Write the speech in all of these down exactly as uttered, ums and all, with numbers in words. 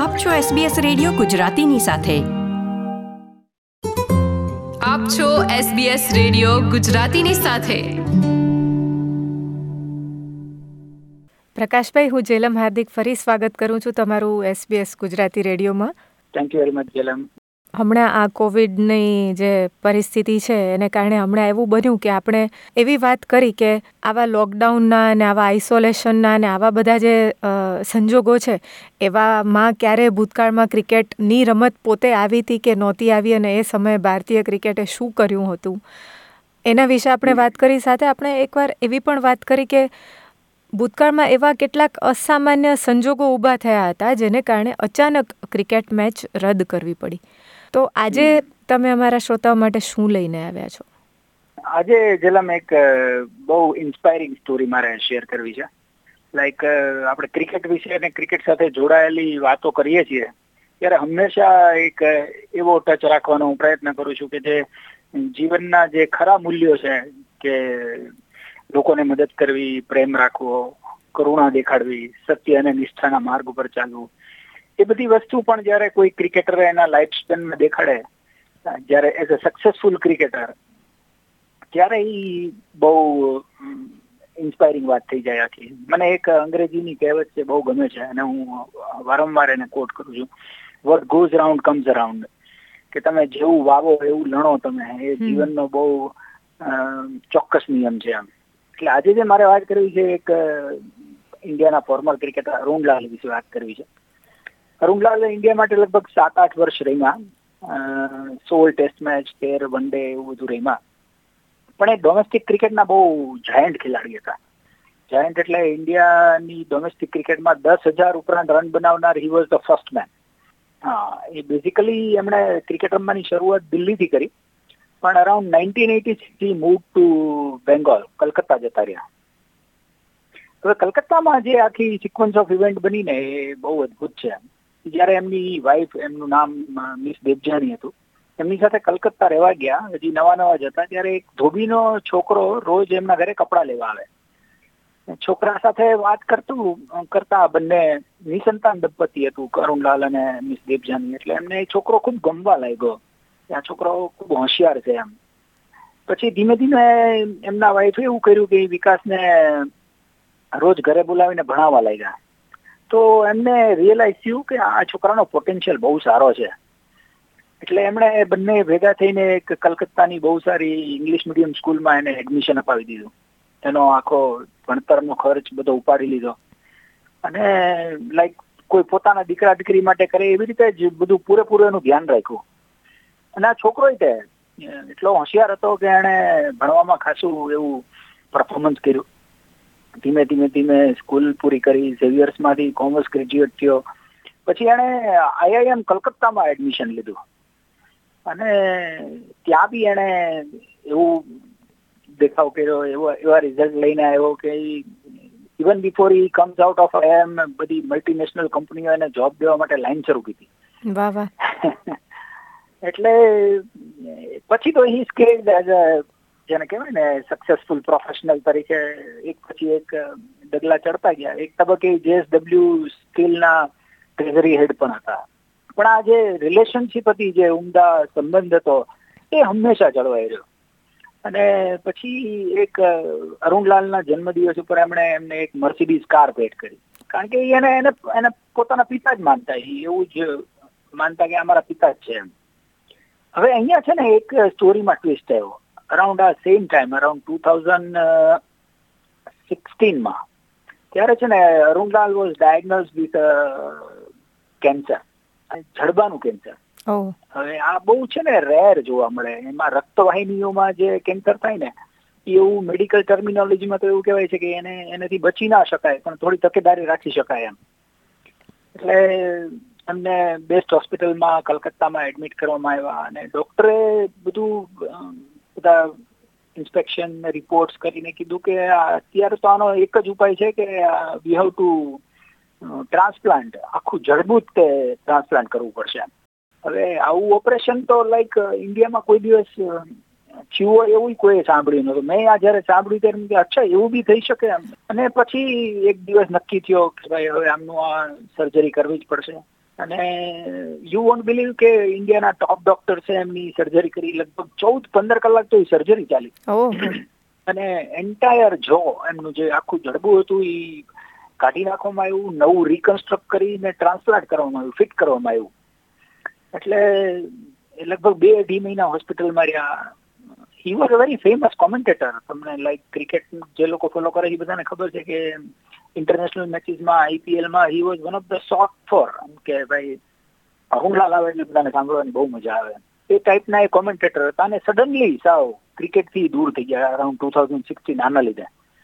આપ છો SBS radio ગુજરાતીની સાથે. આપ છો એસબીએસ રેડિયો ગુજરાતીની સાથે. પ્રકાશભાઈ, હું જેલમ હાર્દિક ફરી સ્વાગત કરું છું તમારું એસબીએસ ગુજરાતી રેડિયોમાં. Thank you very much Jhelum. હમણાં આ કોવિડની જે પરિસ્થિતિ છે એને કારણે હમણાં એવું બન્યું કે આપણે એવી વાત કરી કે આવા લોકડાઉનના અને આવા આઇસોલેશનના અને આવા બધા જે સંજોગો છે એવામાં ક્યારે ભૂતકાળમાં ક્રિકેટની રમત પોતે આવી હતી કે નહોતી આવી અને એ સમયે ભારતીય ક્રિકેટે શું કર્યું હતું એના વિશે આપણે વાત કરી. સાથે આપણે એકવાર એવી પણ વાત કરી કે ભૂતકાળમાં એવા કેટલાક અસામાન્ય સંજોગો ઊભા થયા હતા જેને કારણે અચાનક ક્રિકેટ મેચ રદ કરવી પડી. તો આજે તમે અમારા શ્રોતાઓ માટે શું લઈને આવ્યા છો? આજે જેલમ એક બહુ ઇન્સ્પાયરિંગ સ્ટોરી મારે શેર કરવી છે. લાઈક આપણે ક્રિકેટ વિશે અને ક્રિકેટ સાથે જોડાયેલી વાતો કરીએ છીએ ત્યારે હંમેશા એક એવો ટચ રાખવાનો હું પ્રયત્ન કરું છું કે જે જીવનના જે ખરા મૂલ્યો છે કે લોકોને મદદ કરવી, પ્રેમ રાખવો, કરુણા દેખાડવી, સત્ય અને નિષ્ઠાના માર્ગ ઉપર ચાલવું, એ બધી વસ્તુ પણ જયારે કોઈ ક્રિકેટર એના લાઈફ સ્પેનમાં દેખાડે, જયારે એઝ અ સક્સેસફુલ ક્રિકેટર, ત્યારે એ બહુ ઇન્સ્પાયરિંગ વાત થઈ જાય આખી. મને એક અંગ્રેજીની કહેવત છે બહુ ગમે છે અને હું વારંવાર એને કોટ કરું છું. What goes round comes around. કે તમે જેવું વાવો એવું લણો તમે, એ જીવનનો બહુ ચોક્કસ નિયમ છે આમ. એટલે આજે જે મારે વાત કરવી છે એક ઇન્ડિયાના ફોર્મર ક્રિકેટર અરુણલાલ વિશે વાત કરવી છે. અરુણલાલ ઇન્ડિયા માટે લગભગ સાત આઠ વર્ષ રમ્યા. સોળ ટેસ્ટ મેચ, તેર વન ડે એવું બધું રમ્યા. પણ એ ડોમેસ્ટિક ક્રિકેટના બહુ જાયન્ટ ખેલાડી હતા. જાયન્ટ એટલે ઇન્ડિયાની ડોમેસ્ટિક ક્રિકેટમાં દસ હજાર ઉપરાંત રન બનાવનાર he was the first man. હા, એ બેઝિકલી એમણે ક્રિકેટ રમવાની શરૂઆત દિલ્હીથી કરી, પણ around nineteen eighty six move to Bengal, Calcutta જતા રહ્યા. હવે કલકત્તામાં જે આખી સિક્વન્સ ઓફ ઇવેન્ટ બની ને એ બહુ અદભુત છે. જયારે એમની વાઇફ, એમનું નામ મિસ દેવજાની હતું, એમની સાથે કલકત્તા રહેવા ગયા, હજી નવા નવા જતા, ત્યારે એક ધોબીનો છોકરો રોજ એમના ઘરે કપડાં લેવા આવે. છોકરા સાથે વાત કરતું કરતા બંને નિસંતાન દંપતી હતું, અરુણલાલ અને મિસ દેવજાની. એટલે એમને એ છોકરો ખૂબ ગમવા લાગ્યો. આ છોકરો ખૂબ હોશિયાર છે એમ. પછી ધીમે ધીમે એમના વાઈફે એવું કર્યું કે વિકાસને રોજ ઘરે બોલાવીને ભણાવવા લાગ્યા. તો એમને રિયલાઇઝ થયું કે આ છોકરાનો પોટેન્શિયલ બહુ સારો છે. એટલે એમણે બંને ભેગા થઈને એક કલકત્તાની બહુ સારી ઇંગ્લિશ મીડિયમ સ્કૂલમાં એને એડમિશન અપાવી દીધું. એનો આખો ભણતરનો ખર્ચ બધો ઉપાડી લીધો અને લાઈક કોઈ પોતાના દીકરા દીકરી માટે કરે એવી રીતે જ બધું પૂરેપૂરું એનું ધ્યાન રાખ્યું. અને આ છોકરો તે એટલો હોશિયાર હતો કે એણે ભણવામાં ખાસું એવું પરફોર્મન્સ કર્યું. ધીમે ધીમે ધીમે સ્કૂલ પૂરી કરી, ઝેવિયર્સમાંથી કોમર્સ ગ્રેજ્યુએટ થયો. પછી એણે આઈઆઈએમ કલકત્તામાં એડમિશન લીધું અને ત્યાં બી એણે એવું દેખાવ કર્યો, એવો એવા રિઝલ્ટ લઈને આવ્યો કે even before he comes out of IIM બધી મલ્ટીનેશનલ કંપનીઓ એને જોબ દેવા માટે લાઈન શરૂ કરી. વાહ વાહ. એટલે પછી તો હી સ્કેલ્ડ એઝ અ જેને કહેવાય ને સક્સેસફુલ પ્રોફેશનલ તરીકે એક પછી એક ડગલા ચડતા ગયા. એક તબક્કે જેએસડબલ્યુ સ્કિલના ટ્રેઝરી હેડ પણ હતા. પણ આ જે રિલેશનશિપ હતી, જે ઉમદા સંબંધ હતો, એ હંમેશા જળવાઈ રહ્યો. અને પછી એક અરુણલાલના જન્મદિવસ ઉપર એમણે એમને એક મર્સિડીઝ કાર ભેટ કરી. કારણ કે એને એને એને પોતાના પિતા જ માનતા, એવું જ માનતા કે અમારા પિતા જ છે એમ. હવે અહીંયા છે ને એક સ્ટોરીમાં ટ્વિસ્ટ આવ્યો. અરાઉન્ડ આ same time, around two thousand સિક્સટીનમાં, ત્યારે છે ને Arun Lal was diagnose with cancer, જડબાનું કેન્સર. હવે આ બહુ છે ને રેર જોવા મળે. એમાં રક્તવાહિનીઓમાં જે કેન્સર થાય ને, એવું મેડિકલ ટર્મિનોલોજીમાં તો એવું કહેવાય છે કે એને એનાથી બચી ના શકાય, પણ થોડી તકેદારી રાખી શકાય એમ. એટલે એમને બેસ્ટ હોસ્પિટલમાં કલકત્તામાં એડમિટ કરવામાં આવ્યા અને ડોક્ટરે બધું બધા ઇન્સ્પેક્શન રિપોર્ટ્સ કરીને કીધું કે અત્યારે તો આનો એક જ ઉપાય છે કે વી હેવ ટુ ટ્રાન્સપ્લાન્ટ, આખું જડબું જ તે ટ્રાન્સપ્લાન્ટ કરવું પડશે. હવે આવું ઓપરેશન તો લાઈક ઇન્ડિયામાં કોઈ દિવસ થયું હોય એવું કોઈ સાંભળ્યું નહોતું. મેં આ જયારે સાંભળ્યું ત્યારે કે અચ્છા એવું બી થઈ શકે એમ. અને પછી એક દિવસ નક્કી થયો કે ભાઈ હવે આમનું આ સર્જરી કરવી જ પડશે. અને યુ વોન્ટ બિલીવ કે ઇન્ડિયાના ટોપ ડોક્ટર છે એમની સર્જરી કરી, લગભગ ચૌદ પંદર કલાક તો એ સર્જરી ચાલી. અને એન્ટાયર જો એમનું જે આખું જડબું હતું એ કાઢી નાખવામાં આવ્યું, નવું રિકન્સ્ટ્રક્ટ કરીને ટ્રાન્સપ્લાન્ટ કરવામાં આવ્યું, ફિટ કરવામાં આવ્યું. એટલે લગભગ બે અઢી મહિના હોસ્પિટલમાં રહ્યા. He was a very famous commentator. તમને લાઈક ક્રિકેટ જે લોકો ફોલો કરે એ બધાને ખબર છે કે ઇન્ટરનેશનલ મેચીસમાં, આઈપીએલમાં he was one of the short for, કે ભાઈ અરુણલાલ આવે એટલે બધાને સાંભળવાની બહુ મજા આવે. એ ટાઈપના એ કોમેન્ટેટર હતા અને સડનલી સાવ ક્રિકેટથી દૂર થઈ ગયા અરાઉન્ડ ટુ થાઉઝન્ડ સિક્સટીન આના લીધે.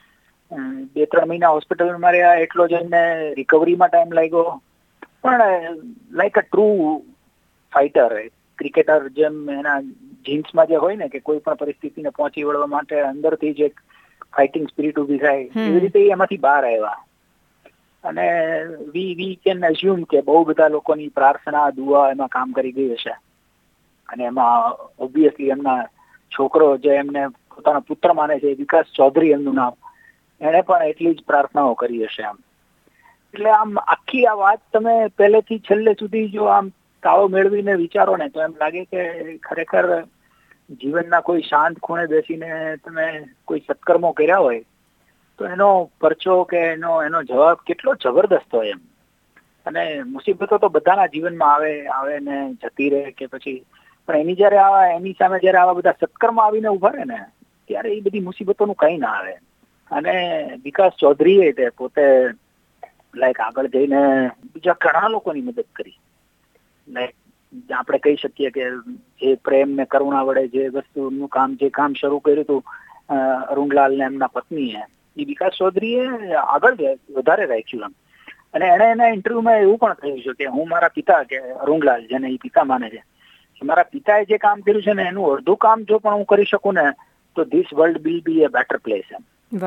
બે ત્રણ મહિના હોસ્પિટલમાં રહ્યા, એટલો જ એમને રિકવરીમાં ટાઈમ લાગ્યો. પણ like a true fighter, cricketer જેમ એના જીન્સમાં જે હોય ને કે કોઈ પણ પરિસ્થિતિને પહોંચી વળવા માટે અંદરથી જ એક ફાઇટિંગ સ્પિરિટ ઉભી થાય, એવી રીતે એમાંથી બહાર આવ્યા. અને વી વી કેન અઝ્યુમ કે બહુ બધા લોકોની પ્રાર્થના, દુઆ એમાં કામ કરી ગઈ હશે. અને એમાં ઓબ્વિયસલી એમના છોકરો જે એમને પોતાનો પુત્ર માને છે, વિકાસ ચૌધરી એમનું નામ, એણે પણ એટલી જ પ્રાર્થનાઓ કરી હશે. આમ એટલે આમ આખી આ વાત તમે પહેલેથી છેલ્લે સુધી જો આમ તાળો મેળવીને વિચારો ને તો એમ લાગે કે ખરેખર જીવનના કોઈ શાંત ખૂણે બેસીને તમે કોઈ સત્કર્મો કર્યા હોય તો એનો પરચો કે એનો એનો જવાબ કેટલો જબરદસ્ત હોય એમ. અને મુસીબતો તો બધાના જીવનમાં આવે આવે ને જતી રહે કે પછી, પણ એની જયારે આવા એની સામે જયારે આવા બધા સત્કર્મ આવીને ઉભા રહે ને ત્યારે એ બધી મુસીબતોનું કંઈ ના આવે. અને વિકાસ ચૌધરીએ તે પોતે લાઈક આગળ જઈને બીજા ઘણા લોકોની મદદ કરી. લાઈક આપણે કહી શકીએ કે જે પ્રેમ ને કરુણા વડે જે વસ્તુનું કામ જે કામ શરૂ કર્યું હતું અરુણલાલ ને એમના પત્નીએ, એ વિકાસ ચૌધરીએ આગળ વધારે રાખ્યું એમ. અને એણે એના ઇન્ટરવ્યુમાં એવું પણ કહ્યું છે કે હું મારા પિતા, કે અરુણલાલ જેને એ પિતા માને છે, મારા પિતાએ જે કામ કર્યું છે ને એનું અડધું કામ જો પણ હું કરી શકું ને તો this world will be a better place એમ.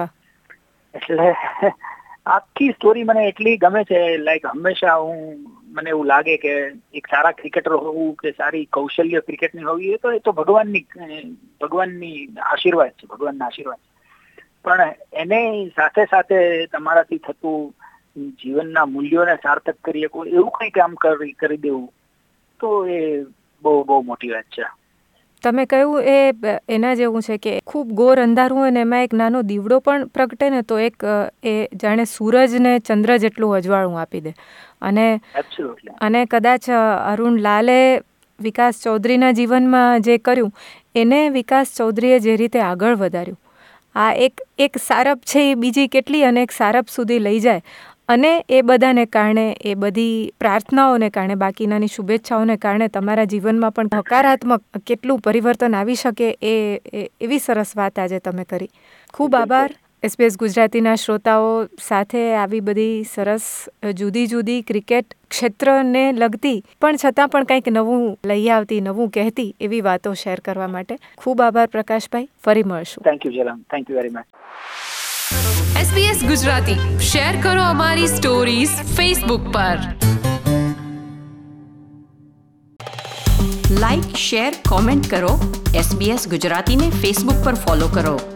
એટલે આખી સ્ટોરી મને એટલી ગમે છે. લાઈક હંમેશા હું મને એવું લાગે કે એક સારા ક્રિકેટર હોવું કે સારી કૌશલ્ય ક્રિકેટની હોવી એ તો એ તો ભગવાનની ભગવાનની આશીર્વાદ છે, ભગવાનના આશીર્વાદ છે. પણ એને સાથે સાથે તમારાથી થતું જીવનના મૂલ્યોને સાર્થક કરી શકો એવું કંઈ કામ કરી કરી દેવું તો એ બહુ બહુ મોટી વાત છે. તમે કહ્યું એ એના જેવું છે કે ખૂબ ગોર અંધારું હોય ને એમાં એક નાનો દીવડો પણ પ્રગટે ને તો એક એ જાણે સૂરજ ને ચંદ્ર જેટલું અજવાળું આપી દે. અને અને કદાચ અરુણલાલે વિકાસ ચૌધરીના જીવનમાં જે કર્યું એને વિકાસ ચૌધરીએ જે રીતે આગળ વધાર્યું, આ એક એક સારપ છે એ બીજી કેટલી અને એક સારપ સુધી લઈ જાય. અને એ બધાને કારણે, એ બધી પ્રાર્થનાઓને કારણે, બાકીનાની શુભેચ્છાઓને કારણે તમારા જીવનમાં પણ હકારાત્મક કેટલું પરિવર્તન આવી શકે એ એવી સરસ વાત આજે તમે કરી. ખૂબ આભાર. એસબીએસ ગુજરાતીના શ્રોતાઓ સાથે આવી બધી સરસ જુદી જુદી ક્રિકેટ ક્ષેત્રને લગતી પણ છતાં પણ કંઈક નવું લઈ આવતી, નવું કહેતી એવી વાતો શેર કરવા માટે ખૂબ આભાર પ્રકાશભાઈ. ફરી મળશું. Thank you Jhelum. Thank you very much. SBS Gujarati share કરો અમારી સ્ટોરીઝ ફેસબુક પર. લાઇક, શેર, કોમેન્ટ કરો. એસબીએસ ગુજરાતીને ફેસબુક પર ફોલો કરો.